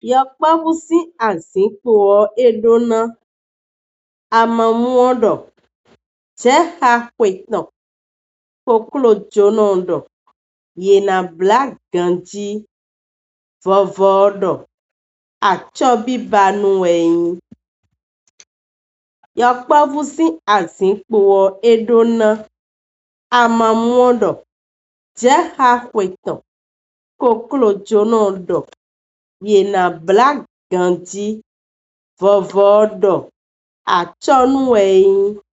Yɔkpɔʋusi azikpowo eɖona amemuoɖo dzeha ƒoetɔ koklo dzonoɖo yina blagãdzi vovoɖo atsɔbibanuwenyi. Yɔkpɔʋusi azikpowo eɖona amemuoɖo dzeha ƒoetɔ koklo dzonoɖo yina blagãdzi vovoɖo atsɔnuwenyi.